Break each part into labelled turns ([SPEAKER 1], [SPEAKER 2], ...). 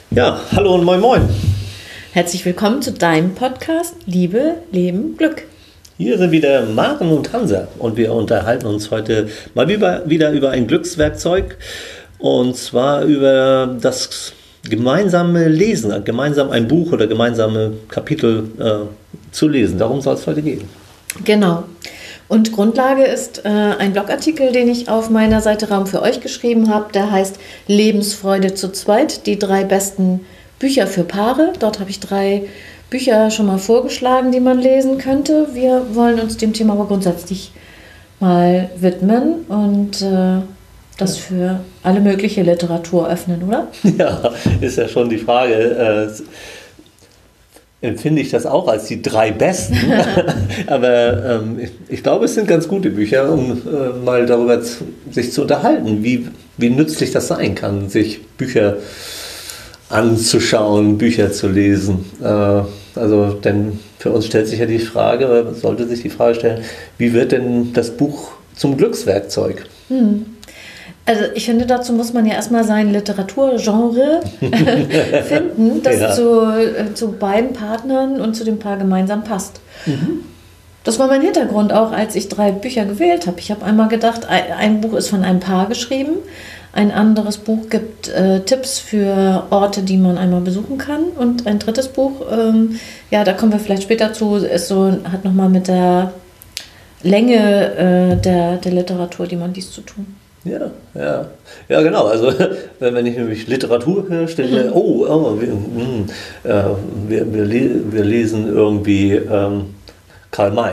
[SPEAKER 1] Ja, hallo und moin moin.
[SPEAKER 2] Herzlich willkommen zu deinem Podcast Liebe, Leben, Glück.
[SPEAKER 1] Hier sind wieder Maren und Hansa und wir unterhalten uns heute mal wieder über ein Glückswerkzeug und zwar über das gemeinsame Lesen, gemeinsam ein Buch oder gemeinsame Kapitel zu lesen. Darum soll es heute gehen.
[SPEAKER 2] Genau. Und Grundlage ist ein Blogartikel, den ich auf meiner Seite Raum für euch geschrieben habe. Der heißt Lebensfreude zu zweit, die 3 besten Bücher für Paare. Dort habe ich 3 Bücher schon mal vorgeschlagen, die man lesen könnte. Wir wollen uns dem Thema aber grundsätzlich mal widmen und das für alle mögliche Literatur öffnen, oder?
[SPEAKER 1] Ja, ist ja schon die Frage. Empfinde ich das auch als die 3 besten. Aber ich glaube, es sind ganz gute Bücher, um mal darüber sich zu unterhalten, wie nützlich das sein kann, sich Bücher anzuschauen, Bücher zu lesen. Denn für uns stellt sich ja die Frage, oder sollte sich die Frage stellen, wie wird denn das Buch zum Glückswerkzeug?
[SPEAKER 2] Also ich finde, dazu muss man ja erstmal sein Literaturgenre finden, das zu beiden Partnern und zu dem Paar gemeinsam passt. Das war mein Hintergrund auch, als ich 3 Bücher gewählt habe. Ich habe einmal gedacht, ein Buch ist von einem Paar geschrieben, ein anderes Buch gibt Tipps für Orte, die man einmal besuchen kann und ein drittes Buch, da kommen wir vielleicht später zu, hat nochmal mit der Länge der Literatur, die man liest, zu tun.
[SPEAKER 1] Ja, genau. Also wenn ich nämlich Literatur höre, stelle ich mir, wir lesen irgendwie Karl May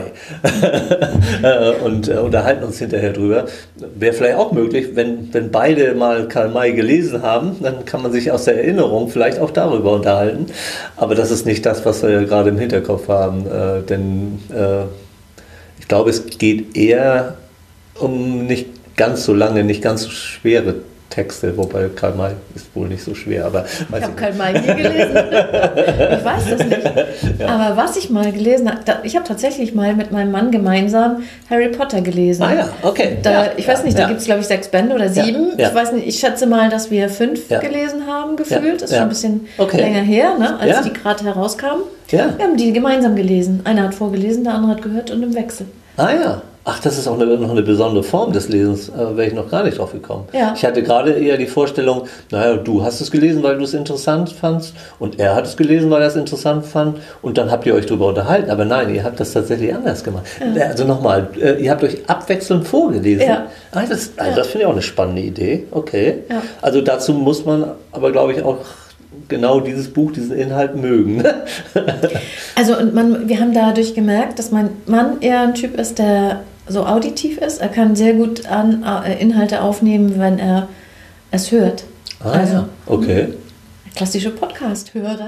[SPEAKER 1] und unterhalten uns hinterher drüber. Wäre vielleicht auch möglich, wenn beide mal Karl May gelesen haben, dann kann man sich aus der Erinnerung vielleicht auch darüber unterhalten. Aber das ist nicht das, was wir gerade im Hinterkopf haben, denn ich glaube, es geht eher um nicht ganz so lange, nicht ganz so schwere Texte, wobei Karl May ist wohl nicht so schwer. Aber
[SPEAKER 2] ich habe Karl May nie gelesen. Ich weiß das nicht. Ja. Aber was ich mal gelesen habe, ich habe tatsächlich mal mit meinem Mann gemeinsam Harry Potter gelesen.
[SPEAKER 1] Ah ja, okay.
[SPEAKER 2] Ich weiß nicht, da gibt es glaube ich 6 Bände oder 7.
[SPEAKER 1] Ja.
[SPEAKER 2] Ich weiß nicht, ich schätze mal, dass wir 5 gelesen haben, gefühlt. Das ist schon ein bisschen länger her, ne, als die gerade herauskamen. Ja. Wir haben die gemeinsam gelesen. Einer hat vorgelesen, der andere hat gehört und im Wechsel.
[SPEAKER 1] Ah ja. Ach, das ist auch noch eine besondere Form des Lesens, wäre ich noch gar nicht drauf gekommen.
[SPEAKER 2] Ja.
[SPEAKER 1] Ich hatte gerade eher die Vorstellung, du hast es gelesen, weil du es interessant fandst und er hat es gelesen, weil er es interessant fand und dann habt ihr euch darüber unterhalten. Aber nein, ihr habt das tatsächlich anders gemacht. Ja. Also nochmal, ihr habt euch abwechselnd vorgelesen. Ja. Das finde ich auch eine spannende Idee. Okay. Ja. Also dazu muss man aber, glaube ich, auch genau dieses Buch, diesen Inhalt mögen.
[SPEAKER 2] Also wir haben dadurch gemerkt, dass mein Mann eher ein Typ ist, der so auditiv ist. Er kann sehr gut Inhalte aufnehmen, wenn er es hört.
[SPEAKER 1] Okay.
[SPEAKER 2] Klassische Podcast-Hörer.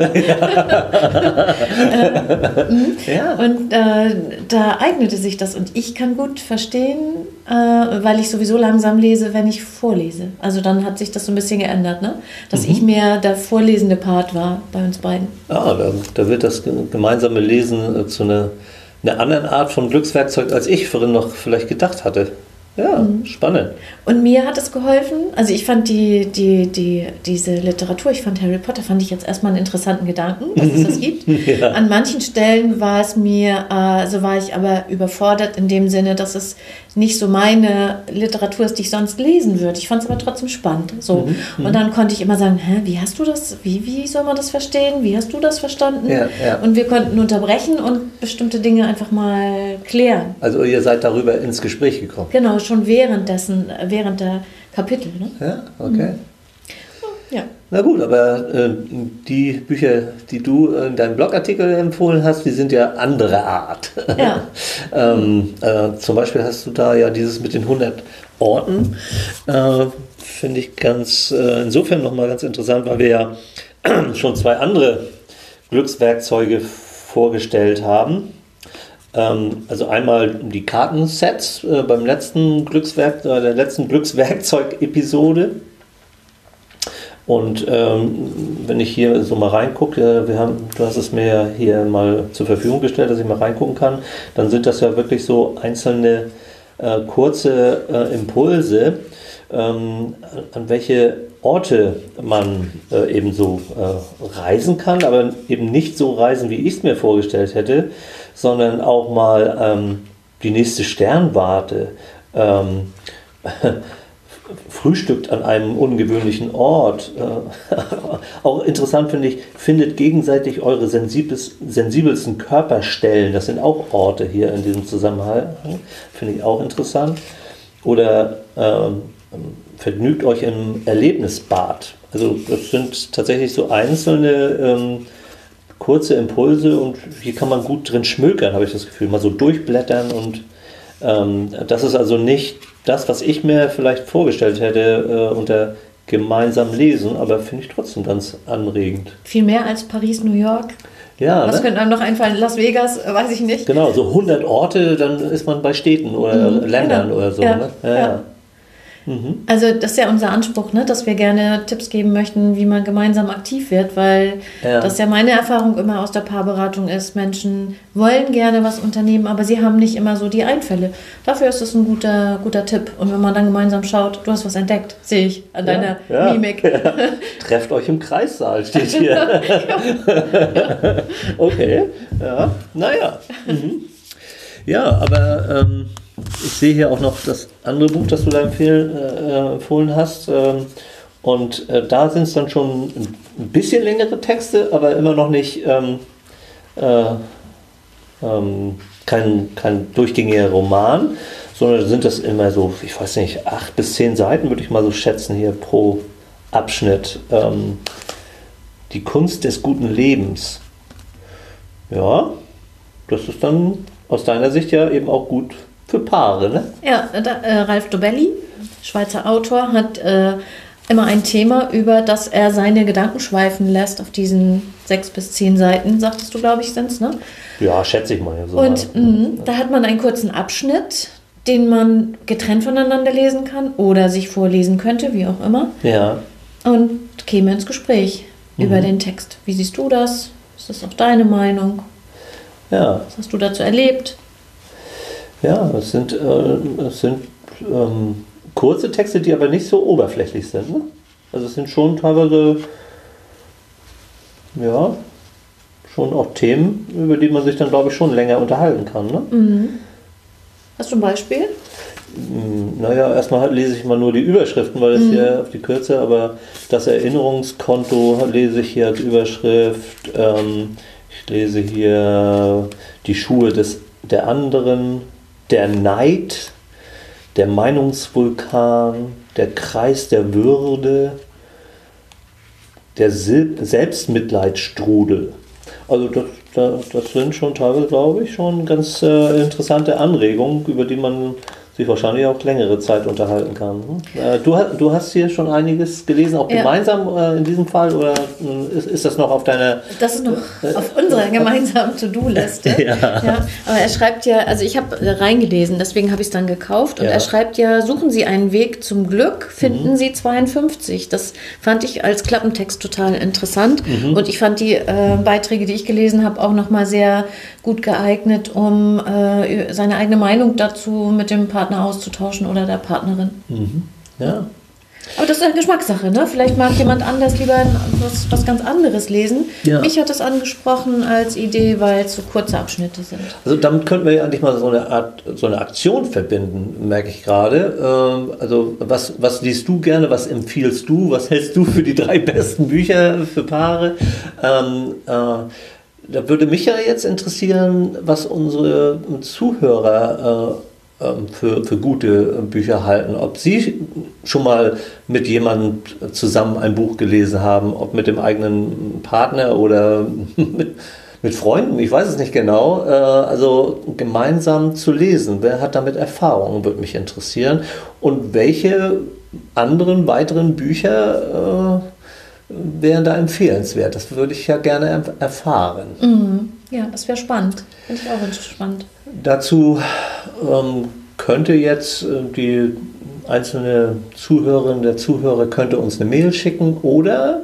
[SPEAKER 1] Ja.
[SPEAKER 2] Und da eignete sich das. Und ich kann gut verstehen, weil ich sowieso langsam lese, wenn ich vorlese. Also dann hat sich das so ein bisschen geändert, ne? Dass ich mehr der vorlesende Part war bei uns beiden.
[SPEAKER 1] Da wird das gemeinsame Lesen zu einer anderen Art von Glückswerkzeug, als ich vorhin noch vielleicht gedacht hatte. Ja, spannend.
[SPEAKER 2] Und mir hat es geholfen, also ich fand diese Literatur, ich fand Harry Potter, fand ich jetzt erstmal einen interessanten Gedanken, dass es das gibt. Ja. An manchen Stellen war ich aber überfordert in dem Sinne, dass es nicht so meine Literatur ist, die ich sonst lesen würde. Ich fand es aber trotzdem spannend. So. Und dann konnte ich immer sagen, wie hast du das, wie soll man das verstehen? Wie hast du das verstanden? Ja. Und wir konnten unterbrechen und bestimmte Dinge einfach mal klären.
[SPEAKER 1] Also ihr seid darüber ins Gespräch gekommen?
[SPEAKER 2] Genau, schon während der Kapitel. Ne?
[SPEAKER 1] Ja, okay.
[SPEAKER 2] Ja.
[SPEAKER 1] Na gut, aber die Bücher, die du in deinem Blogartikel empfohlen hast, die sind ja anderer Art.
[SPEAKER 2] Ja.
[SPEAKER 1] Zum Beispiel hast du da ja dieses mit den 100 Orten, finde ich insofern nochmal ganz interessant, weil wir ja schon 2 andere Glückswerkzeuge vorgestellt haben. Also einmal die Kartensets beim letzten der letzten Glückswerkzeug-Episode. Und wenn ich hier so mal reingucke, du hast es mir ja hier mal zur Verfügung gestellt, dass ich mal reingucken kann, dann sind das ja wirklich so einzelne kurze Impulse. an welche Orte man eben so reisen kann, aber eben nicht so reisen, wie ich es mir vorgestellt hätte, sondern auch mal die nächste Sternwarte, frühstückt an einem ungewöhnlichen Ort. Auch interessant finde ich, findet gegenseitig eure sensibelsten Körperstellen. Das sind auch Orte hier in diesem Zusammenhang. Finde ich auch interessant. Oder vergnügt euch im Erlebnisbad. Also das sind tatsächlich so einzelne kurze Impulse und hier kann man gut drin schmökern, habe ich das Gefühl. Mal so durchblättern und das ist also nicht das, was ich mir vielleicht vorgestellt hätte unter gemeinsam lesen, aber finde ich trotzdem ganz anregend.
[SPEAKER 2] Viel mehr als Paris, New York.
[SPEAKER 1] Ja,
[SPEAKER 2] was könnte einem noch einfallen? Las Vegas, weiß ich nicht.
[SPEAKER 1] Genau, so 100 Orte, dann ist man bei Städten oder Ländern oder so.
[SPEAKER 2] Ja,
[SPEAKER 1] ne?
[SPEAKER 2] ja. Also das ist ja unser Anspruch, ne? Dass wir gerne Tipps geben möchten, wie man gemeinsam aktiv wird, weil das ja meine Erfahrung immer aus der Paarberatung ist, Menschen wollen gerne was unternehmen, aber sie haben nicht immer so die Einfälle. Dafür ist es ein guter Tipp. Und wenn man dann gemeinsam schaut, du hast was entdeckt, sehe ich an deiner Mimik.
[SPEAKER 1] Ja. Trefft euch im Kreissaal, steht hier. Okay, ja, naja. Ja, aber ich sehe hier auch noch das andere Buch, das du da empfohlen hast. Und da sind es dann schon ein bisschen längere Texte, aber immer noch nicht kein durchgängiger Roman, sondern sind das immer so, ich weiß nicht, 8 bis 10 Seiten, würde ich mal so schätzen, hier pro Abschnitt. Die Kunst des guten Lebens. Ja, das ist dann aus deiner Sicht ja eben auch gut für Paare, ne?
[SPEAKER 2] Ja, Ralph Dobelli, Schweizer Autor, hat immer ein Thema, über das er seine Gedanken schweifen lässt auf diesen 6 bis 10 Seiten, sagtest du, glaube ich, sind es, ne?
[SPEAKER 1] Ja, schätze ich mal. Ja, so
[SPEAKER 2] und da hat man einen kurzen Abschnitt, den man getrennt voneinander lesen kann oder sich vorlesen könnte, wie auch immer.
[SPEAKER 1] Ja.
[SPEAKER 2] Und käme ins Gespräch über den Text. Wie siehst du das? Ist das auch deine Meinung?
[SPEAKER 1] Ja.
[SPEAKER 2] Was hast du dazu erlebt?
[SPEAKER 1] Ja, es sind kurze Texte, die aber nicht so oberflächlich sind. Ne? Also es sind schon teilweise, ja, schon auch Themen, über die man sich dann, glaube ich, schon länger unterhalten kann. Ne?
[SPEAKER 2] Mhm. Hast du ein Beispiel?
[SPEAKER 1] Naja, erstmal lese ich mal nur die Überschriften, weil es hier auf die Kürze, aber das Erinnerungskonto lese ich hier als Überschrift. Ich lese hier die Schuhe der anderen, der Neid, der Meinungsvulkan, der Kreis der Würde, der Selbstmitleidsstrudel. Also das sind schon teilweise, glaube ich, schon ganz interessante Anregungen, über die man sich wahrscheinlich auch längere Zeit unterhalten kann. Du hast hier schon einiges gelesen, auch gemeinsam in diesem Fall, oder ist das noch auf deiner...
[SPEAKER 2] Das ist noch auf unserer gemeinsamen To-Do-Liste. Ja. Aber er schreibt ja, also ich habe reingelesen, deswegen habe ich es dann gekauft, und er schreibt ja, suchen Sie einen Weg zum Glück, finden Sie 52. Das fand ich als Klappentext total interessant, und ich fand die Beiträge, die ich gelesen habe, auch nochmal sehr gut geeignet, um seine eigene Meinung dazu mit dem Partner auszutauschen oder der Partnerin.
[SPEAKER 1] Ja.
[SPEAKER 2] Aber das ist eine Geschmackssache, ne? Vielleicht mag jemand anders lieber was ganz anderes lesen. Ja. Mich hat das angesprochen als Idee, weil es so kurze Abschnitte sind.
[SPEAKER 1] Also damit könnten wir ja eigentlich mal so eine Aktion verbinden, merke ich gerade. Also was liest du gerne, was empfiehlst du, was hältst du für die 3 besten Bücher für Paare? Da würde mich ja jetzt interessieren, was unsere Zuhörer für gute Bücher halten. Ob sie schon mal mit jemandem zusammen ein Buch gelesen haben, ob mit dem eigenen Partner oder mit Freunden, ich weiß es nicht genau. Also gemeinsam zu lesen, wer hat damit Erfahrung, würde mich interessieren. Und welche anderen weiteren Bücher wären da empfehlenswert? Das würde ich ja gerne erfahren.
[SPEAKER 2] Ja, das wäre spannend. Finde ich auch spannend.
[SPEAKER 1] Dazu könnte jetzt die einzelne Zuhörerin, der Zuhörer könnte uns eine Mail schicken, oder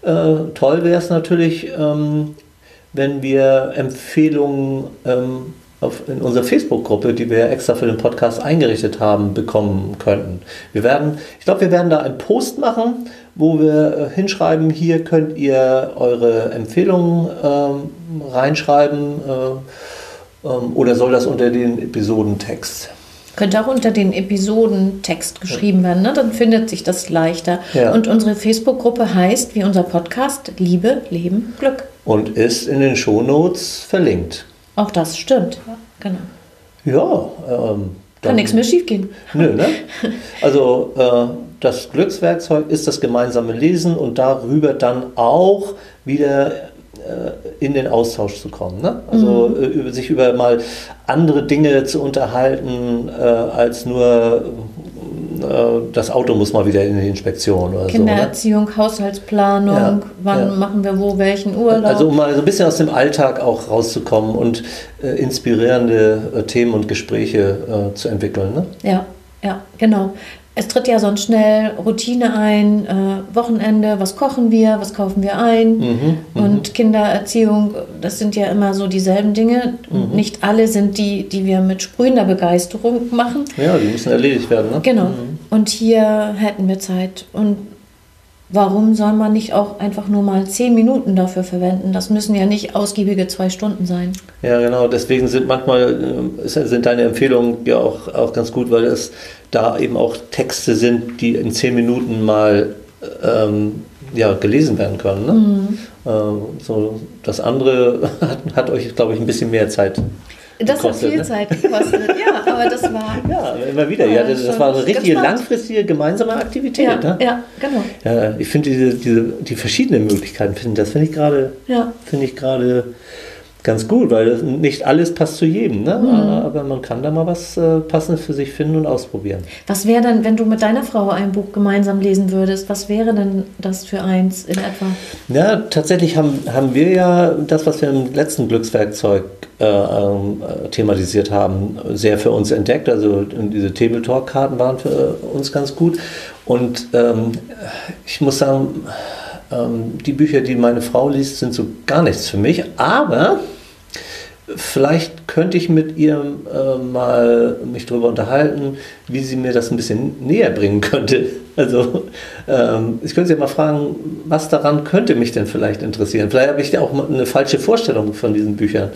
[SPEAKER 1] toll wäre es natürlich, wenn wir Empfehlungen in unsere Facebook-Gruppe, die wir extra für den Podcast eingerichtet haben, bekommen könnten. Ich glaube, wir werden da einen Post machen, wo wir hinschreiben, hier könnt ihr eure Empfehlungen reinschreiben, oder soll das unter den Episodentext?
[SPEAKER 2] Könnte auch unter den Episodentext geschrieben werden, ne? Dann findet sich das leichter. Ja. Und unsere Facebook-Gruppe heißt, wie unser Podcast, Liebe, Leben, Glück.
[SPEAKER 1] Und ist in den Shownotes verlinkt.
[SPEAKER 2] Auch das stimmt, ja, genau.
[SPEAKER 1] Ja,
[SPEAKER 2] kann nichts mehr schief gehen.
[SPEAKER 1] Nö, ne? Also das Glückswerkzeug ist das gemeinsame Lesen und darüber dann auch wieder in den Austausch zu kommen. Ne? Also sich über mal andere Dinge zu unterhalten, als nur das Auto muss mal wieder in die Inspektion oder
[SPEAKER 2] Kindererziehung,
[SPEAKER 1] so. Ne?
[SPEAKER 2] Haushaltsplanung, wann machen wir wo welchen Urlaub.
[SPEAKER 1] Also um mal so ein bisschen aus dem Alltag auch rauszukommen und inspirierende Themen und Gespräche zu entwickeln. Ne?
[SPEAKER 2] Ja, genau. Es tritt ja sonst schnell Routine ein, Wochenende, was kochen wir, was kaufen wir ein und Kindererziehung, das sind ja immer so dieselben Dinge. Nicht alle sind die wir mit sprühender Begeisterung machen.
[SPEAKER 1] Ja, die müssen erledigt werden. Ne?
[SPEAKER 2] Genau. Und hier hätten wir Zeit. Und warum soll man nicht auch einfach nur mal 10 Minuten dafür verwenden? Das müssen ja nicht ausgiebige 2 Stunden sein.
[SPEAKER 1] Ja, genau. Deswegen sind deine Empfehlungen ja auch ganz gut, weil es da eben auch Texte sind, die in 10 Minuten mal gelesen werden können. Ne? So, das andere hat euch, glaube ich, ein bisschen mehr Zeit
[SPEAKER 2] Das hat viel Zeit gekostet, ja, aber das war...
[SPEAKER 1] Ja, immer wieder. Ja, das war eine richtige langfristige gemeinsame Aktivität.
[SPEAKER 2] Ja,
[SPEAKER 1] ne?
[SPEAKER 2] Ja, genau.
[SPEAKER 1] Ja, ich finde die verschiedenen Möglichkeiten, finde ich gerade ganz gut, weil nicht alles passt zu jedem, ne? Aber man kann da mal was Passendes für sich finden und ausprobieren.
[SPEAKER 2] Was wäre denn, wenn du mit deiner Frau ein Buch gemeinsam lesen würdest, was wäre denn das für eins in etwa? Ja,
[SPEAKER 1] tatsächlich haben wir ja das, was wir im letzten Glückswerkzeug thematisiert haben, sehr für uns entdeckt. Also diese Table-Talk-Karten waren für uns ganz gut. Und ich muss sagen, die Bücher, die meine Frau liest, sind so gar nichts für mich. Aber vielleicht könnte ich mit ihr mal mich darüber unterhalten, wie sie mir das ein bisschen näher bringen könnte. Also ich könnte sie mal fragen, was daran könnte mich denn vielleicht interessieren. Vielleicht habe ich ja auch eine falsche Vorstellung von diesen Büchern.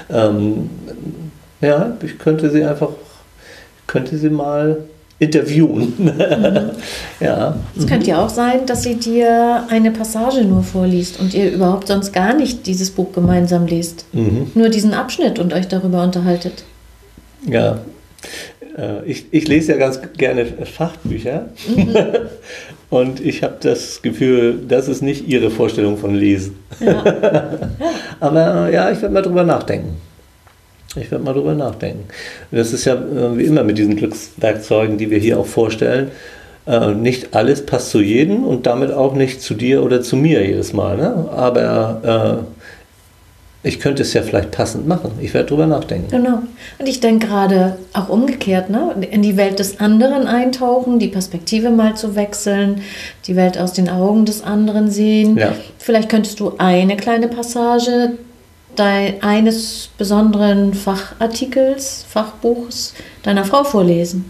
[SPEAKER 1] Ich könnte sie mal interviewen. Ja.
[SPEAKER 2] Es könnte ja auch sein, dass sie dir eine Passage nur vorliest und ihr überhaupt sonst gar nicht dieses Buch gemeinsam lest. Nur diesen Abschnitt und euch darüber unterhaltet.
[SPEAKER 1] Ja, ich lese ja ganz gerne Fachbücher und ich habe das Gefühl, das ist nicht ihre Vorstellung von Lesen. Ja. Aber ja, ich werde mal drüber nachdenken. Das ist ja wie immer mit diesen Glückswerkzeugen, die wir hier auch vorstellen. Nicht alles passt zu jedem und damit auch nicht zu dir oder zu mir jedes Mal. Ne? Aber ich könnte es ja vielleicht passend machen. Ich werde drüber nachdenken.
[SPEAKER 2] Genau. Und ich denke gerade auch umgekehrt, ne? In die Welt des anderen eintauchen, die Perspektive mal zu wechseln, die Welt aus den Augen des anderen sehen. Ja. Vielleicht könntest du eine kleine Passage eines besonderen Fachbuchs deiner Frau vorlesen.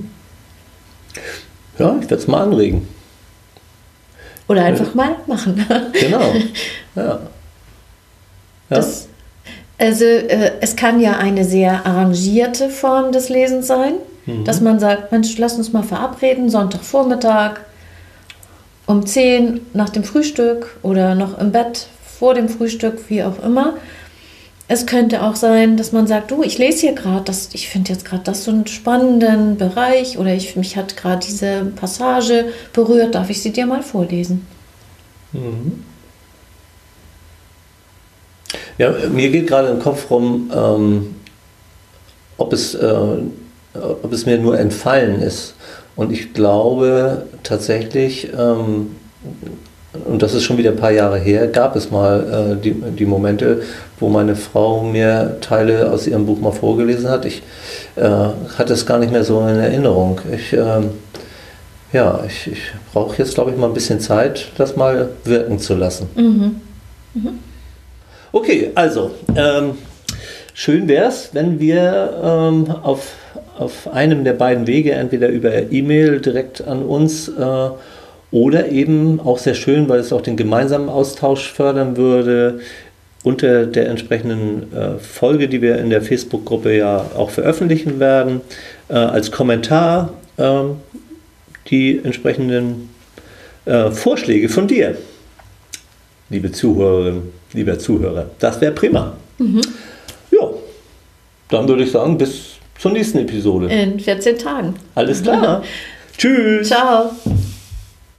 [SPEAKER 1] Ja, ich werde es mal anregen.
[SPEAKER 2] Oder einfach mal machen.
[SPEAKER 1] Genau. Ja.
[SPEAKER 2] Es kann ja eine sehr arrangierte Form des Lesens sein, dass man sagt, Mensch, lass uns mal verabreden, Sonntagvormittag um 10 nach dem Frühstück oder noch im Bett vor dem Frühstück, wie auch immer. Es könnte auch sein, dass man sagt, du, ich lese hier gerade, ich finde jetzt gerade das so einen spannenden Bereich oder mich hat gerade diese Passage berührt, darf ich sie dir mal vorlesen?
[SPEAKER 1] Ja, mir geht gerade im Kopf rum, ob es mir nur entfallen ist. Und ich glaube tatsächlich, und das ist schon wieder ein paar Jahre her, gab es mal die Momente, wo meine Frau mir Teile aus ihrem Buch mal vorgelesen hat. Ich hatte es gar nicht mehr so in Erinnerung. Ich brauche jetzt, glaube ich, mal ein bisschen Zeit, das mal wirken zu lassen. Okay, also schön wäre es, wenn wir auf einem der beiden Wege, entweder über E-Mail direkt an uns oder eben auch sehr schön, weil es auch den gemeinsamen Austausch fördern würde, unter der entsprechenden Folge, die wir in der Facebook-Gruppe ja auch veröffentlichen werden, als Kommentar die entsprechenden Vorschläge von dir, liebe Zuhörerin, lieber Zuhörer. Das wäre prima. Ja, dann würde ich sagen, bis zur nächsten Episode.
[SPEAKER 2] In 14 Tagen.
[SPEAKER 1] Alles klar. Tschüss.
[SPEAKER 2] Ciao.